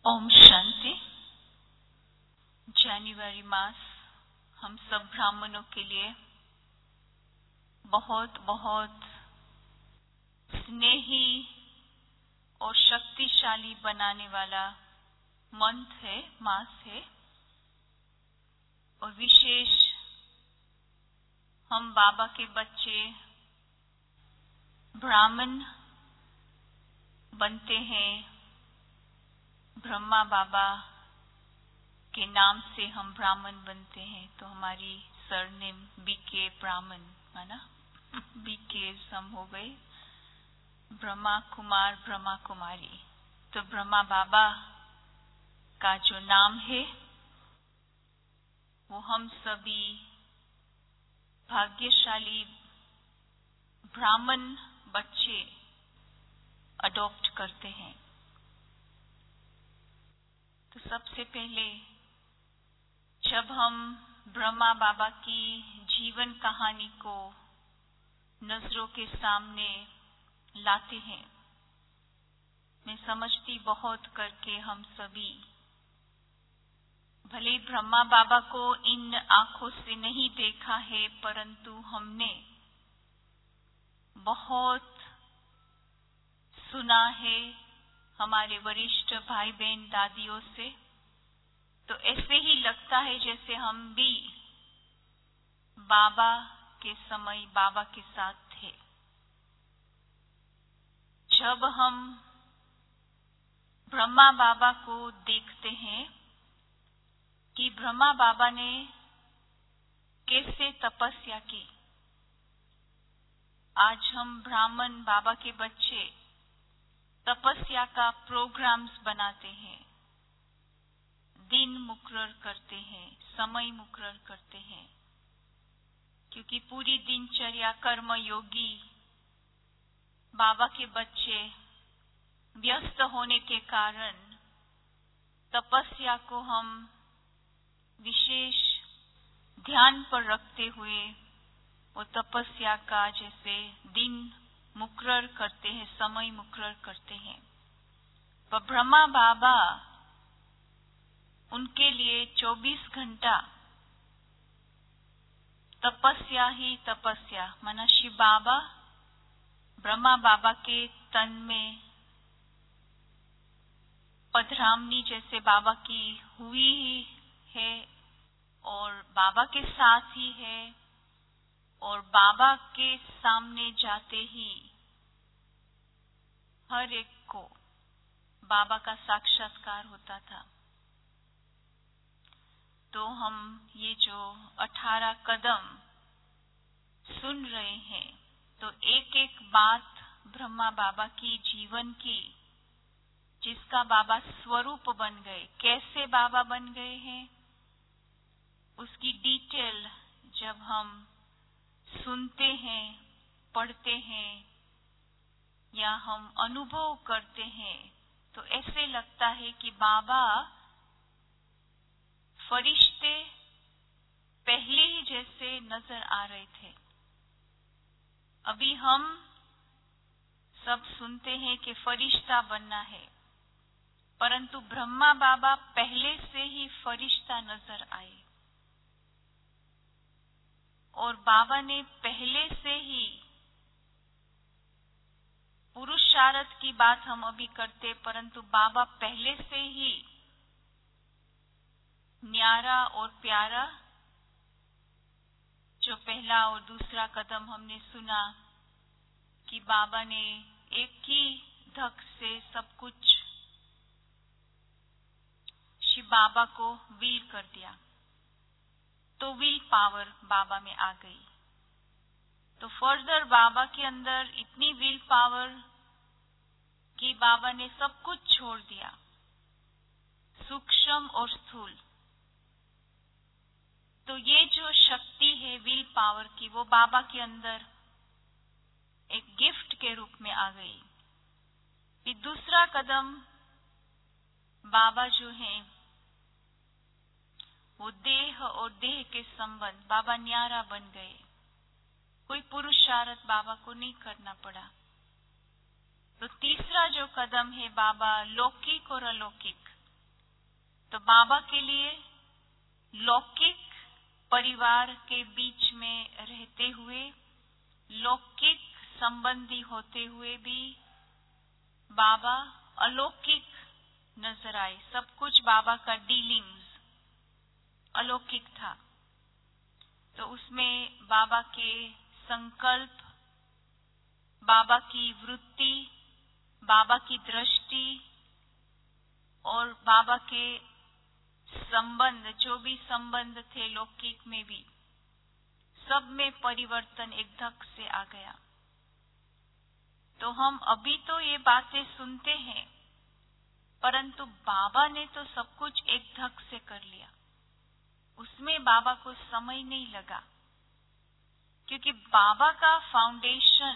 ओम शांति। जनवरी मास हम सब ब्राह्मणों के लिए बहुत बहुत स्नेही और शक्तिशाली बनाने वाला मंथ है, मास है। और विशेष हम बाबा के बच्चे ब्राह्मण बनते हैं। ब्रह्मा बाबा के नाम से हम ब्राह्मण बनते हैं, तो हमारी सरनेम बीके ब्राह्मण माना बीके हम हो गए ब्रह्मा कुमार ब्रह्मा कुमारी। तो ब्रह्मा बाबा का जो नाम है वो हम सभी भाग्यशाली ब्राह्मण बच्चे अडॉप्ट करते हैं। तो सबसे पहले जब हम ब्रह्मा बाबा की जीवन कहानी को नजरों के सामने लाते हैं, मैं समझती बहुत करके हम सभी भले ब्रह्मा बाबा को इन आंखों से नहीं देखा है, परंतु हमने बहुत सुना है हमारे वरिष्ठ भाई बहन दादियों से। तो ऐसे ही लगता है जैसे हम भी बाबा के समय बाबा के साथ थे। जब हम ब्रह्मा बाबा को देखते हैं कि ब्रह्मा बाबा ने कैसे तपस्या की, आज हम ब्राह्मण बाबा के बच्चे तपस्या का प्रोग्राम्स बनाते हैं, दिन मुकर्रर करते हैं, समय मुकर्रर करते हैं, क्योंकि पूरी दिनचर्या कर्म योगी बाबा के बच्चे व्यस्त होने के कारण तपस्या को हम विशेष ध्यान पर रखते हुए वो तपस्या का जैसे दिन मुकर्रर करते हैं, समय मुकर्रर करते हैं। पर ब्रह्मा बाबा उनके लिए 24 घंटा तपस्या ही तपस्या माना। शिव बाबा ब्रह्मा बाबा के तन में पधरामनी जैसे बाबा की हुई ही है और बाबा के साथ ही है, और बाबा के सामने जाते ही हर एक को बाबा का साक्षात्कार होता था। तो हम ये जो 18 कदम सुन रहे हैं, तो एक एक बात ब्रह्मा बाबा की जीवन की, जिसका बाबा स्वरूप बन गए, कैसे बाबा बन गए हैं, उसकी डिटेल जब हम सुनते हैं, पढ़ते हैं या हम अनुभव करते हैं, तो ऐसे लगता है कि बाबा फरिश्ते पहले ही जैसे नजर आ रहे थे। अभी हम सब सुनते हैं कि फरिश्ता बनना है, परंतु ब्रह्मा बाबा पहले से ही फरिश्ता नजर आए और बाबा ने पहले से ही पुरुषार्थ की बात हम अभी करते, परंतु बाबा पहले से ही न्यारा और प्यारा, जो पहला और दूसरा कदम हमने सुना कि बाबा ने एक ही धक से सब कुछ शिव बाबा को विल कर दिया, तो विल पावर बाबा में आ गई। तो फर्दर बाबा के अंदर इतनी विल पावर कि बाबा ने सब कुछ छोड़ दिया, सूक्ष्म और स्थूल। तो ये जो शक्ति है विल पावर की, वो बाबा के अंदर एक गिफ्ट के रूप में आ गई। फिर दूसरा कदम बाबा जो है वो देह और देह के संबंध, बाबा न्यारा बन गए। कोई पुरुषार्थ बाबा को नहीं करना पड़ा। तो तीसरा जो कदम है, बाबा लौकिक और अलौकिक, तो बाबा के लिए लौकिक परिवार के बीच में रहते हुए, लौकिक संबंधी होते हुए भी बाबा अलौकिक नजर आए। सब कुछ बाबा का डीलिंग्स अलौकिक था। तो उसमें बाबा के संकल्प, बाबा की वृत्ति, बाबा की दृष्टि और बाबा के संबंध, जो भी संबंध थे लौकिक में भी, सब में परिवर्तन एक धक से आ गया। तो हम अभी तो ये बातें सुनते हैं, परंतु बाबा ने तो सब कुछ एक धक से कर लिया। उसमें बाबा को समय नहीं लगा, क्योंकि बाबा का फाउंडेशन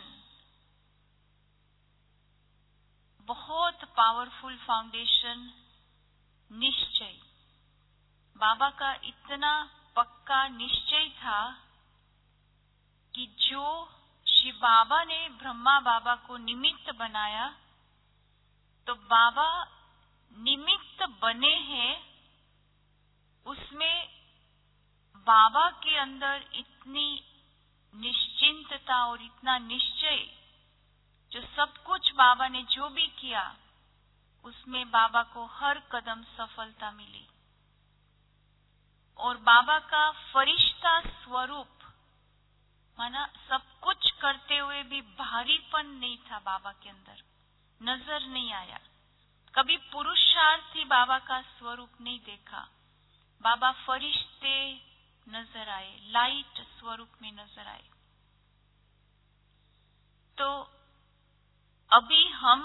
बहुत पावरफुल फाउंडेशन, निश्चय। बाबा का इतना पक्का निश्चय था कि जो शिव बाबा ने ब्रह्मा बाबा को निमित्त बनाया, तो बाबा निमित्त बने हैं, उसमें बाबा के अंदर इतनी निश्चिंतता और इतना निश्चय, जो सब कुछ बाबा ने जो भी किया उसमें बाबा को हर कदम सफलता मिली। और बाबा का फरिश्ता स्वरूप, माना सब कुछ करते हुए भी भारीपन नहीं था बाबा के अंदर, नजर नहीं आया। कभी पुरुषार्थी बाबा का स्वरूप नहीं देखा। बाबा फरिश्ते नजर आए, लाइट स्वरूप में नजर आए। तो अभी हम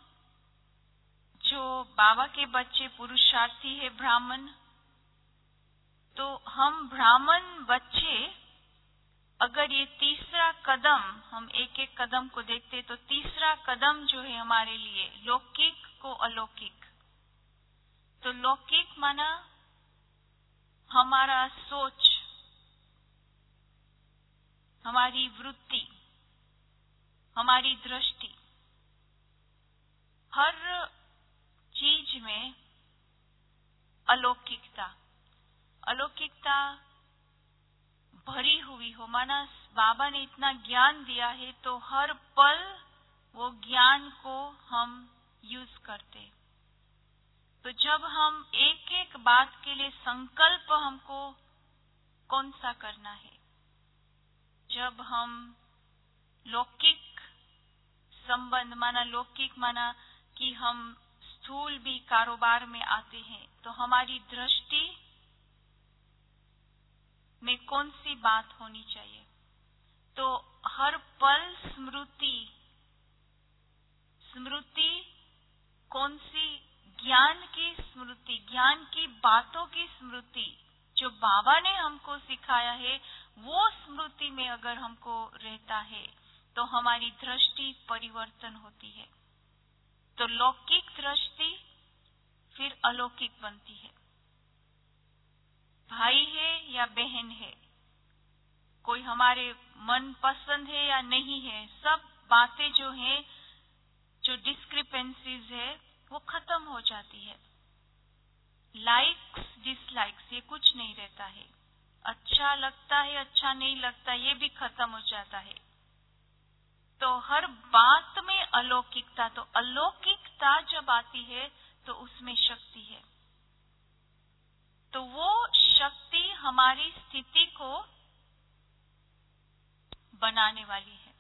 जो बाबा के बच्चे पुरुषार्थी है ब्राह्मण, तो हम ब्राह्मण बच्चे अगर ये तीसरा कदम, हम एक एक कदम को देखते, तो तीसरा कदम जो है हमारे लिए लौकिक को अलौकिक। तो लौकिक माना हमारा सोच, हमारी वृत्ति, हमारी दृष्टि, हर चीज में अलौकिकता, अलौकिकता भरी हुई हो। माना बाबा ने इतना ज्ञान दिया है, तो हर पल वो ज्ञान को हम यूज करते। तो जब हम एक एक बात के लिए संकल्प हमको कौन सा करना है, जब हम लौकिक संबंध, माना लौकिक माना कि हम स्थूल भी कारोबार में आते हैं, तो हमारी दृष्टि में कौन सी बात होनी चाहिए। तो हर पल स्मृति, स्मृति कौन सी, ज्ञान की स्मृति, ज्ञान की बातों की स्मृति जो बाबा ने हमको सिखाया है, वो स्मृति में अगर हमको रहता है तो हमारी दृष्टि परिवर्तन होती है। तो लौकिक दृष्टि फिर अलौकिक बनती है। भाई है या बहन है, कोई हमारे मन पसंद है या नहीं है, सब बातें जो हैं, जो डिस्क्रिपेंसीज है, वो खत्म हो जाती है। लाइक्स डिसलाइक्स ये कुछ नहीं रहता है। अच्छा लगता है, अच्छा नहीं लगता, ये भी खत्म हो जाता है। तो हर बात में अलौकिकता, तो अलौकिकता जब आती है तो उसमें शक्ति है। तो वो शक्ति हमारी स्थिति को बनाने वाली है।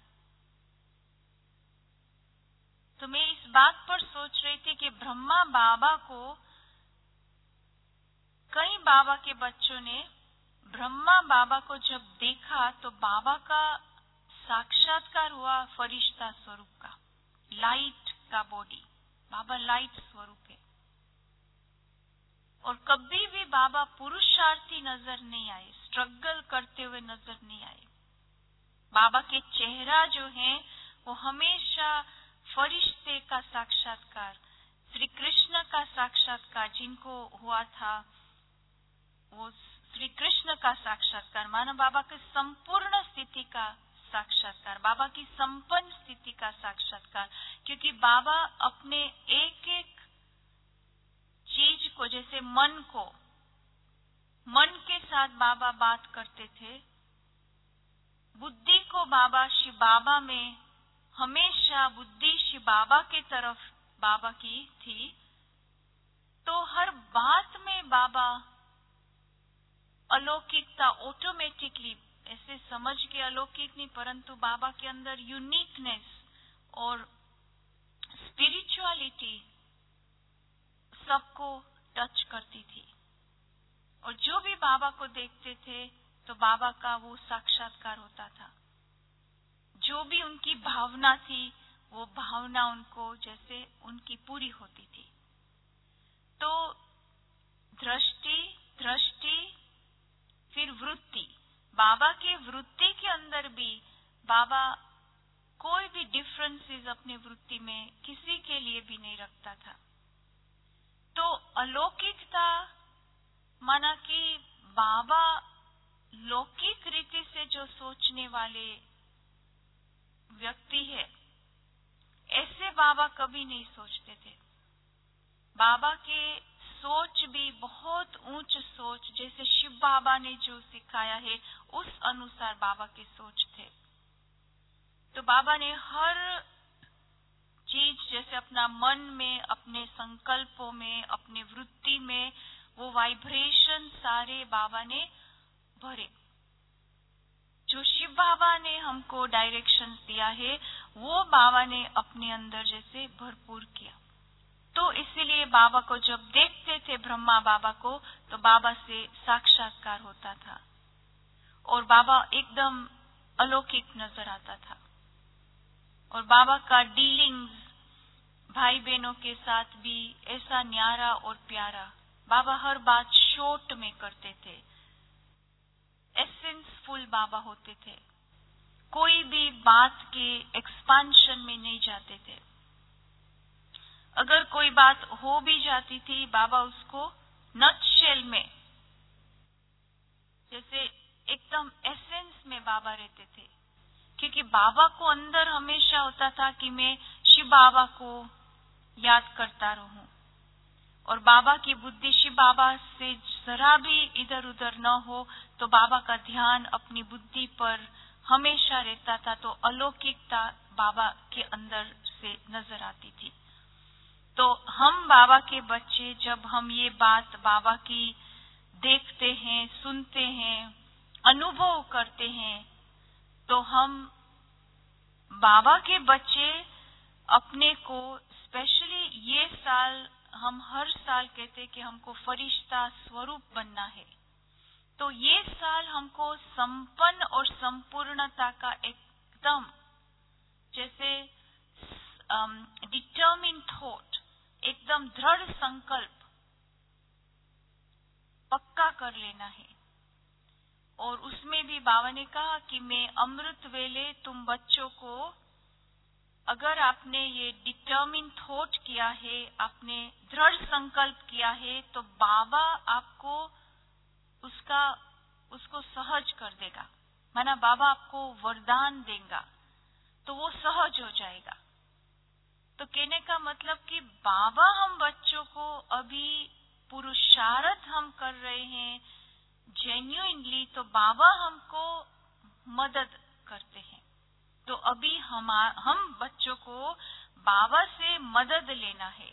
तो मैं इस बात पर सोच रही थी कि ब्रह्मा बाबा को, कई बाबा के बच्चों ने ब्रह्मा बाबा को जब देखा तो बाबा का साक्षात्कार हुआ फरिश्ता स्वरूप का, लाइट का बॉडी। बाबा लाइट स्वरूप है। और कभी भी बाबा पुरुषार्थी नजर नहीं आए, स्ट्रगल करते हुए नजर नहीं आए। बाबा के चेहरा जो है वो हमेशा फरिश्ते का साक्षात्कार, श्री कृष्ण का साक्षात्कार जिनको हुआ था, वो श्री कृष्ण का साक्षात्कार, माना बाबा की संपूर्ण स्थिति का साक्षात्कार, बाबा की संपन्न स्थिति का साक्षात्कार। क्योंकि बाबा अपने एक एक चीज को जैसे मन के साथ बाबा बात करते थे, बुद्धि को बाबा शिव बाबा में हमेशा बुद्धि शिव बाबा के तरफ बाबा की थी। तो हर बात में बाबा अलौकिकता ऑटोमेटिकली, ऐसे समझ के अलौकिक नहीं, परंतु बाबा के अंदर यूनिकनेस और स्पिरिचुअलिटी सबको टच करती थी। और जो भी बाबा को देखते थे तो बाबा का वो साक्षात्कार होता था। जो भी उनकी भावना थी वो भावना उनको जैसे उनकी पूरी होती थी। तो दृष्टि फिर वृत्ति, बाबा के वृत्ति के अंदर भी बाबा कोई भी डिफरेंसेस अपने वृत्ति में किसी के लिए भी नहीं रखता था। तो अलौकिकता माना कि बाबा लौकिक रीति से जो सोचने वाले व्यक्ति है, ऐसे बाबा कभी नहीं सोचते थे। बाबा के सोच भी बहुत ऊंच सोच, जैसे शिव बाबा ने जो सिखाया है उस अनुसार बाबा के सोच थे। तो बाबा ने हर चीज जैसे अपना मन में, अपने संकल्पों में, अपने वृत्ति में वो वाइब्रेशन सारे बाबा ने भरे। जो शिव बाबा ने हमको डायरेक्शन दिया है वो बाबा ने अपने अंदर जैसे भरपूर किया। तो इसीलिए बाबा को जब देखते थे, ब्रह्मा बाबा को, तो बाबा से साक्षात्कार होता था और बाबा एकदम अलौकिक नजर आता था। और बाबा का डीलिंग्स भाई बहनों के साथ भी ऐसा न्यारा और प्यारा। बाबा हर बात शॉर्ट में करते थे, एसेंसफुल बाबा होते थे, कोई भी बात के एक्सपांशन में नहीं जाते थे। अगर कोई बात हो भी जाती थी, बाबा उसको नटशेल में, जैसे एकदम एसेंस में बाबा रहते थे। क्योंकि बाबा को अंदर हमेशा होता था कि मैं शिव बाबा को याद करता रहूं और बाबा की बुद्धि शिव बाबा से जरा भी इधर उधर न हो, तो बाबा का ध्यान अपनी बुद्धि पर हमेशा रहता था। तो अलौकिकता बाबा के अंदर से नजर आती थी। तो हम बाबा के बच्चे जब हम ये बात बाबा की देखते हैं, सुनते हैं, अनुभव करते हैं, तो हम बाबा के बच्चे अपने को, स्पेशली ये साल हम हर साल कहते कि हमको फरिश्ता स्वरूप बनना है। तो ये साल हमको संपन्न और संपूर्णता का एकदम जैसे डिटर्मिन थॉट, एकदम दृढ़ संकल्प पक्का कर लेना है। और उसमें भी बाबा ने कहा कि मैं अमृत वेले तुम बच्चों को, अगर आपने ये डिटर्मिन थॉट किया है, आपने दृढ़ संकल्प किया है, तो बाबा आपको उसको सहज कर देगा। माना बाबा आपको वरदान देगा तो वो सहज हो जाएगा। तो कहने का मतलब कि बाबा हम बच्चों को अभी पुरुषार्थ हम कर रहे हैं जेन्युइनली, तो बाबा हमको मदद करते हैं। तो अभी हम बच्चों को बाबा से मदद लेना है।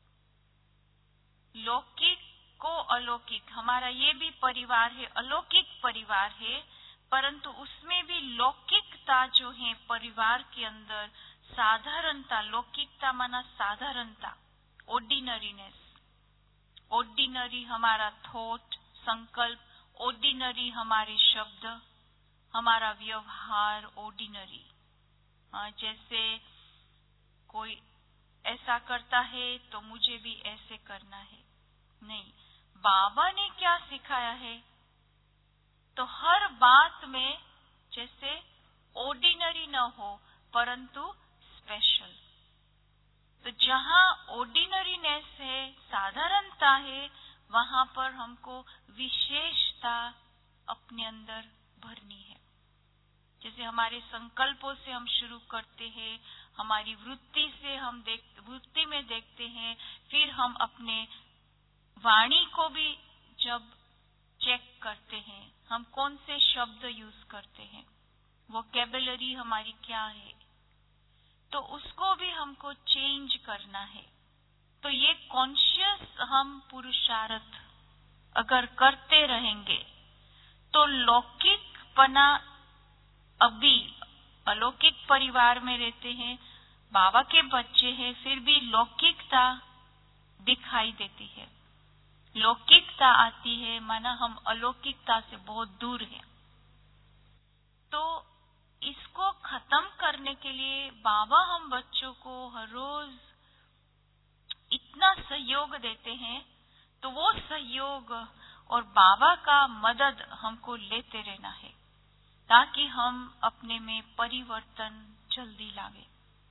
लौकिक को अलौकिक, हमारा ये भी परिवार है, अलौकिक परिवार है, परंतु उसमें भी लौकिकता जो है परिवार के अंदर, साधारणता, लौकिकता माना साधारणता, ऑर्डिनरीनेस, ऑर्डिनरी हमारा थॉट, संकल्प, ऑर्डिनरी हमारे शब्द, हमारा व्यवहार ऑर्डिनरी। जैसे कोई ऐसा करता है तो मुझे भी ऐसे करना है, नहीं। बाबा ने क्या सिखाया है, तो हर बात में जैसे ऑर्डिनरी न हो परंतु स्पेशल। तो जहाँ ऑर्डिनरीनेस है, साधारणता है, वहां पर हमको विशेषता अपने अंदर भरनी है। जैसे हमारे संकल्पों से हम शुरू करते हैं, हमारी वृत्ति से हम वृत्ति में देखते हैं, फिर हम अपने वाणी को भी जब चेक करते हैं, हम कौन से शब्द यूज करते हैं, वोकैबुलरी हमारी क्या है, तो उसको भी हमको चेंज करना है। तो ये कॉन्शियस हम पुरुषार्थ अगर करते रहेंगे तो लौकिकपना, अभी अलौकिक परिवार में रहते हैं, बाबा के बच्चे हैं, फिर भी लौकिकता दिखाई देती है, लौकिकता आती है, माना हम अलौकिकता से बहुत दूर हैं। तो इसको खत्म करने के लिए बाबा हम बच्चों को हर रोज इतना सहयोग देते हैं, तो वो सहयोग और बाबा का मदद हमको लेते रहना है ताकि हम अपने में परिवर्तन जल्दी लावे।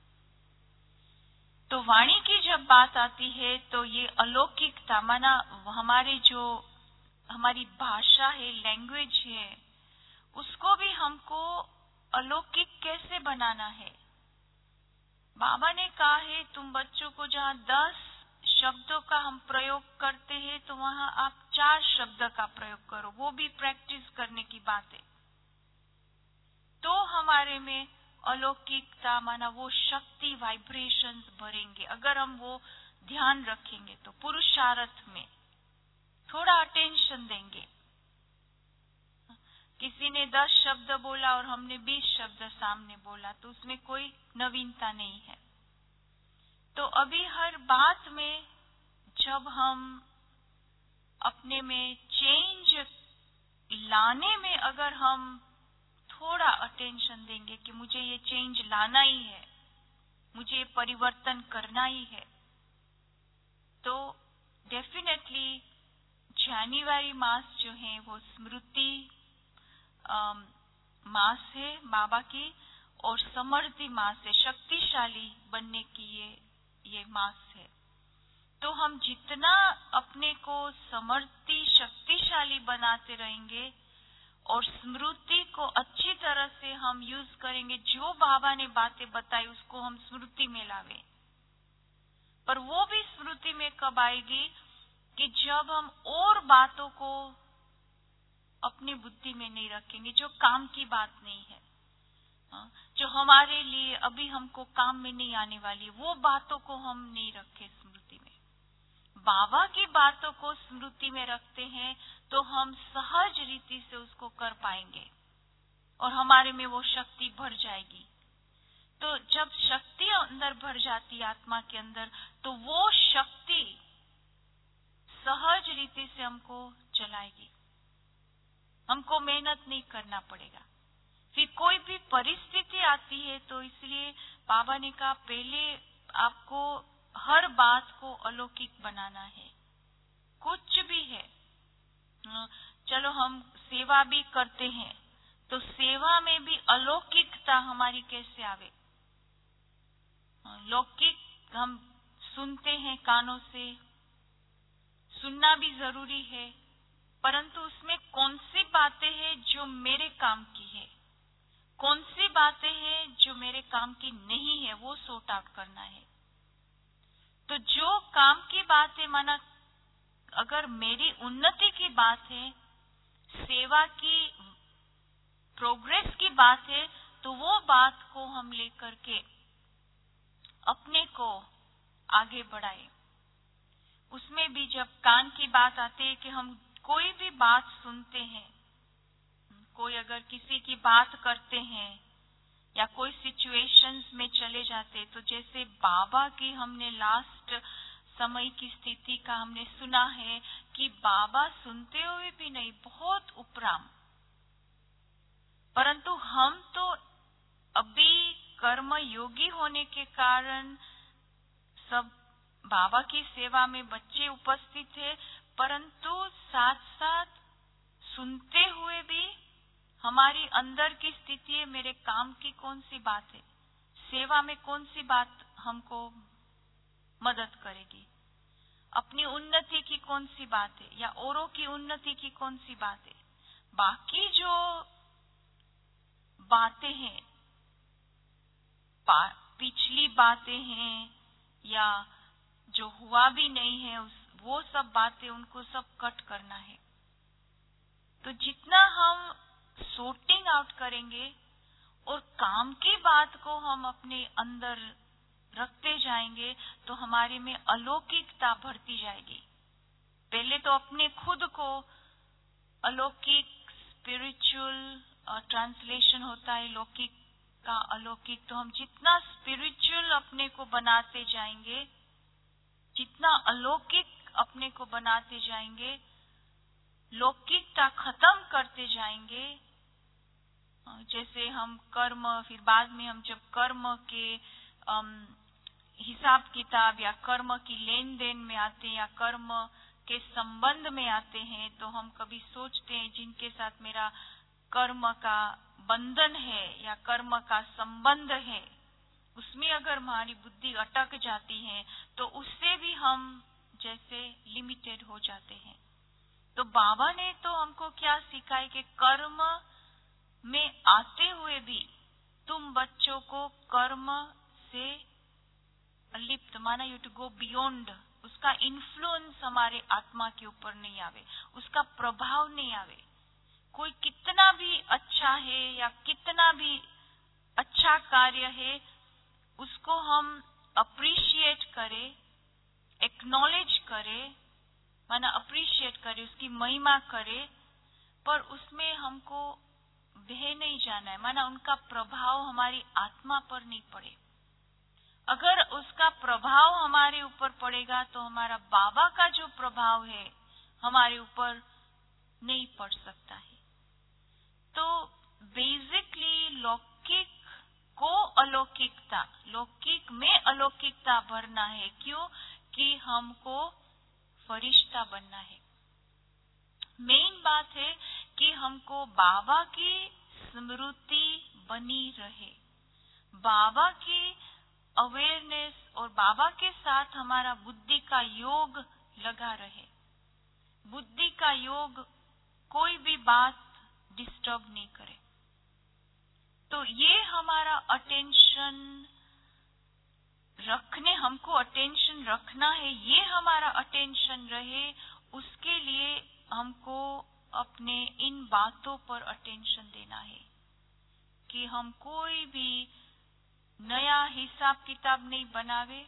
तो वाणी की जब बात आती है तो ये अलौकिकता, माना हमारे जो हमारी भाषा है, लैंग्वेज है, उसको भी हमको अलौकिक कैसे बनाना है। बाबा ने कहा है तुम बच्चों को जहाँ 10 शब्दों का हम प्रयोग करते हैं तो वहाँ आप 4 शब्द का प्रयोग करो, वो भी प्रैक्टिस करने की बात है। तो हमारे में अलौकिकता, माना वो शक्ति, वाइब्रेशंस भरेंगे अगर हम वो ध्यान रखेंगे। तो पुरुषार्थ में थोड़ा अटेंशन देंगे। किसी ने 10 शब्द बोला और हमने 20 शब्द सामने बोला तो उसमें कोई नवीनता नहीं है। तो अभी हर बात में जब हम अपने में चेंज लाने में अगर हम थोड़ा अटेंशन देंगे कि मुझे ये चेंज लाना ही है, मुझे ये परिवर्तन करना ही है, तो डेफिनेटली जनवरी मास जो है वो स्मृति मास है बाबा की, और समृद्धि मास है, शक्तिशाली बनने की ये मास है। तो हम जितना अपने को समृद्धि, शक्तिशाली बनाते रहेंगे और स्मृति को अच्छी तरह से हम यूज करेंगे, जो बाबा ने बातें बताई उसको हम स्मृति में लावे। पर वो भी स्मृति में कब आएगी कि जब हम और बातों को अपनी बुद्धि में नहीं रखेंगे, जो काम की बात नहीं है, जो हमारे लिए अभी हमको काम में नहीं आने वाली, वो बातों को हम नहीं रखे स्मृति में। बाबा की बातों को स्मृति में रखते हैं तो हम सहज रीति से उसको कर पाएंगे और हमारे में वो शक्ति भर जाएगी। तो जब शक्ति अंदर भर जाती है आत्मा के अंदर, तो वो शक्ति सहज रीति से हमको चलाएगी, हमको मेहनत नहीं करना पड़ेगा। फिर कोई भी परिस्थिति आती है तो इसलिए बाबा ने कहा पहले आपको हर बात को अलौकिक बनाना है। कुछ भी है, चलो हम सेवा भी करते हैं तो सेवा में भी अलौकिकता हमारी कैसे आवे। लौकिक हम सुनते हैं कानों से, सुनना भी जरूरी है, परंतु उसमें कौन सी बातें हैं जो मेरे काम की है, कौन सी बातें हैं जो मेरे काम की नहीं है, वो सॉर्ट आउट करना है। तो जो काम की बात है, माना अगर मेरी उन्नति की बात है, सेवा की प्रोग्रेस की बात है, तो वो बात को हम लेकर के अपने को आगे बढ़ाए। उसमें भी जब कान की बात आती है कि हम कोई भी बात सुनते हैं, कोई अगर किसी की बात करते हैं या कोई सिचुएशंस में चले जाते, तो जैसे बाबा की हमने लास्ट समय की स्थिति का हमने सुना है कि बाबा सुनते हुए भी नहीं, बहुत उपराम, परंतु हम तो अभी कर्म योगी होने के कारण सब बाबा की सेवा में बच्चे उपस्थित थे, परंतु साथ साथ सुनते हुए भी हमारी अंदर की स्थिति है, मेरे काम की कौन सी बात है, सेवा में कौन सी बात हमको मदद करेगी, अपनी उन्नति की कौन सी बात है या औरों की उन्नति की कौन सी बात है। बाकी जो बातें हैं, पिछली बातें हैं या जो हुआ भी नहीं है वो सब बातें उनको सब कट करना है। तो जितना हम सॉर्टिंग आउट करेंगे और काम की बात को हम अपने अंदर रखते जाएंगे तो हमारे में अलौकिकता बढ़ती जाएगी। पहले तो अपने खुद को अलौकिक, स्पिरिचुअल ट्रांसलेशन होता है लौकिक का अलौकिक। तो हम जितना स्पिरिचुअल अपने को बनाते जाएंगे, जितना अलौकिक अपने को बनाते जाएंगे, लौकिकता खत्म करते जाएंगे। जैसे हम कर्म, फिर बाद में हम जब कर्म के हिसाब किताब या कर्म की लेन देन में आते हैं या कर्म के संबंध में आते हैं, तो हम कभी सोचते हैं जिनके साथ मेरा कर्म का बंधन है या कर्म का संबंध है, उसमें अगर हमारी बुद्धि अटक जाती है तो उससे भी हम जैसे लिमिटेड हो जाते हैं। तो बाबा ने तो हमको क्या सिखाया कि कर्म में आते हुए भी तुम बच्चों को कर्म से लिप्त, माना यू टू गो बियॉन्ड, उसका इन्फ्लुएंस हमारे आत्मा के ऊपर नहीं आवे, उसका प्रभाव नहीं आवे। कोई कितना भी अच्छा है या कितना भी अच्छा कार्य है, उसको हम अप्रिशिएट करें, एक्नॉलेज करें, माना अप्रिशिएट करें, उसकी महिमा करें, पर उसमें हमको बह नहीं जाना है, माना उनका प्रभाव हमारी आत्मा पर नहीं पड़े। अगर उसका प्रभाव हमारे ऊपर पड़ेगा तो हमारा बाबा का जो प्रभाव है हमारे ऊपर नहीं पड़ सकता है। तो बेसिकली लौकिक को अलौकिकता, लौकिक में अलौकिकता भरना है। क्यों? कि हमको फरिश्ता बनना है। मेन बात है कि हमको बाबा की स्मृति बनी रहे, बाबा की अवेयरनेस और बाबा के साथ हमारा बुद्धि का योग लगा रहे। बुद्धि का योग कोई भी बात डिस्टर्ब नहीं करे। तो ये हमारा अटेंशन रखने, हमको अटेंशन रखना है, ये हमारा अटेंशन रहे, उसके लिए हमको अपने इन बातों पर अटेंशन देना है कि हम कोई भी नया हिसाब किताब नहीं बनावे,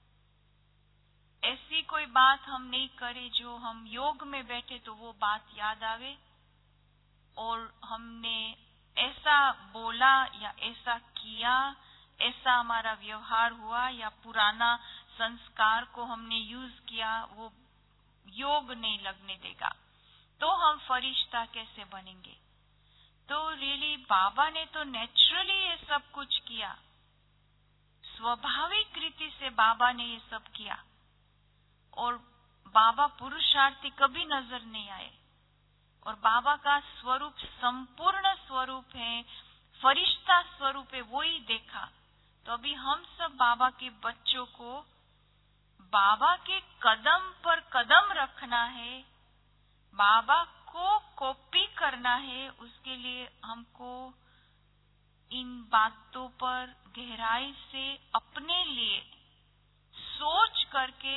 ऐसी कोई बात हम नहीं करें जो हम योग में बैठे तो वो बात याद आवे और हमने ऐसा बोला या ऐसा किया, ऐसा हमारा व्यवहार हुआ या पुराना संस्कार को हमने यूज किया, वो योग नहीं लगने देगा। तो हम फरिश्ता कैसे बनेंगे? तो रियली बाबा ने तो नेचुरली ये सब कुछ किया, स्वाभाविक रीति से बाबा ने ये सब किया और बाबा पुरुषार्थी कभी नजर नहीं आए और बाबा का स्वरूप संपूर्ण स्वरूप है, फरिश्ता स्वरूप है, वो ही देखा। तो अभी हम सब बाबा के बच्चों को बाबा के कदम पर कदम रखना है, बाबा को कॉपी करना है। उसके लिए हमको इन बातों पर गहराई से अपने लिए सोच करके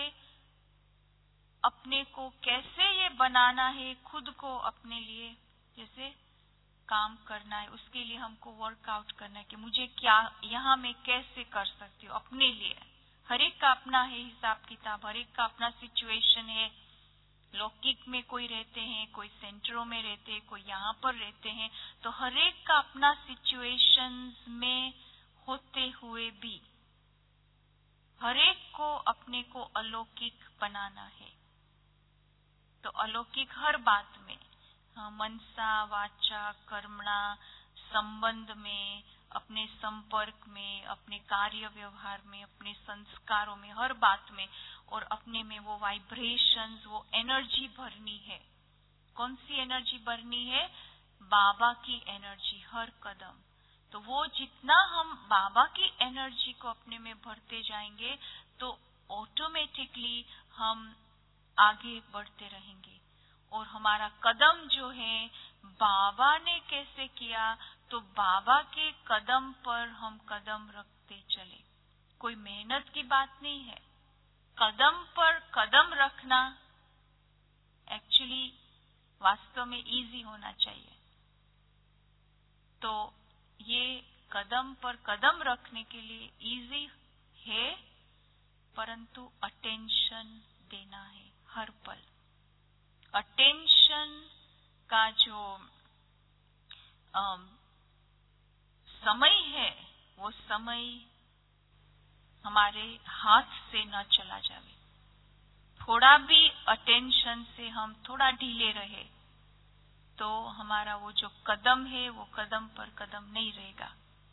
अपने को कैसे ये बनाना है, खुद को अपने लिए जैसे काम करना है, उसके लिए हमको वर्कआउट करना है कि मुझे क्या यहाँ मैं कैसे कर सकती हूँ अपने लिए। हर एक का अपना है हिसाब किताब, हर एक का अपना सिचुएशन है। लौकिक में कोई रहते हैं, कोई सेंटरों में रहते हैं, कोई यहाँ पर रहते हैं, तो हर एक का अपना सिचुएशंस में होते हुए भी हर एक को अपने को अलौकिक बनाना है। तो अलौकिक हर बात में, मनसा वाचा कर्मणा, संबंध में, अपने संपर्क में, अपने कार्य व्यवहार में, अपने संस्कारों में, हर बात में, और अपने में वो वाइब्रेशंस, वो एनर्जी भरनी है। कौन सी एनर्जी भरनी है? बाबा की एनर्जी हर कदम। तो वो जितना हम बाबा की एनर्जी को अपने में भरते जाएंगे तो ऑटोमेटिकली हम आगे बढ़ते रहेंगे और हमारा कदम जो है बाबा ने कैसे किया, तो बाबा के कदम पर हम कदम रखते चले। कोई मेहनत की बात नहीं है, कदम पर कदम रखना एक्चुअली वास्तव में इजी होना चाहिए। तो ये कदम पर कदम रखने के लिए इजी है, परंतु अटेंशन देना है हर पल। अटेंशन का जो समय है, वो समय हमारे हाथ से न चला जावे। थोड़ा भी अटेंशन से हम थोड़ा ढीले रहे तो हमारा वो जो कदम है वो कदम पर कदम नहीं रहेगा,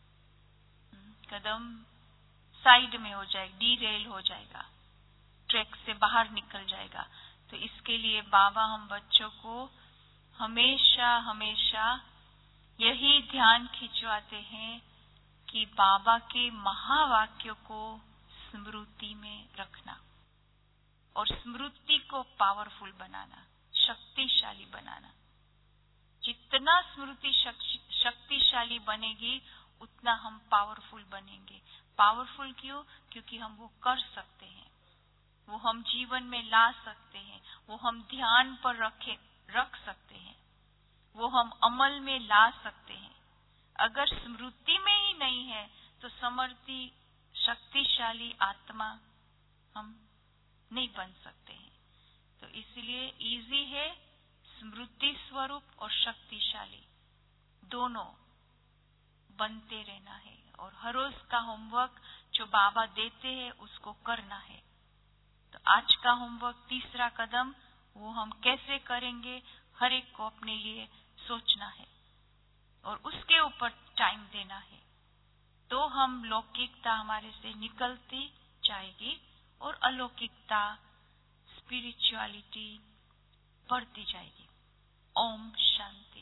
कदम साइड में हो जाएगा, डीरेल हो जाएगा, ट्रैक से बाहर निकल जाएगा। तो इसके लिए बाबा हम बच्चों को हमेशा हमेशा यही ध्यान खिंचवाते हैं कि बाबा के महावाक्यों को स्मृति में रखना और स्मृति को पावरफुल बनाना, शक्तिशाली बनाना। जितना स्मृति शक्तिशाली बनेगी उतना हम पावरफुल बनेंगे। पावरफुल क्यों? क्योंकि हम वो कर सकते हैं, वो हम जीवन में ला सकते हैं, वो हम ध्यान पर रख सकते हैं, वो हम अमल में ला सकते हैं। अगर स्मृति में ही नहीं है तो समर्थी शक्तिशाली आत्मा हम नहीं बन सकते हैं। तो इसलिए इजी है, स्मृति स्वरूप और शक्तिशाली दोनों बनते रहना है। और हर रोज का होमवर्क जो बाबा देते हैं उसको करना है। तो आज का होमवर्क तीसरा कदम, वो हम कैसे करेंगे, हर एक को अपने लिए सोचना है और उसके ऊपर टाइम देना है। तो हम लौकिकता हमारे से निकलती जाएगी और अलौकिकता, स्पिरिचुअलिटी बढ़ती जाएगी। ओम शांति।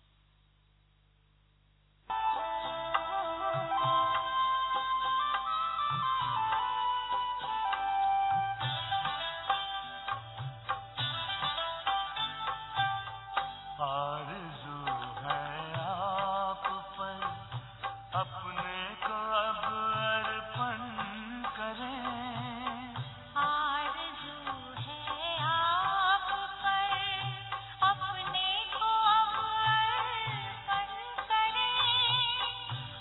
आरज़ू है आप पर अपने को अब अर्पण करें। आरज़ू है आप पर अपने को अब अर्पण करें।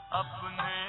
अपने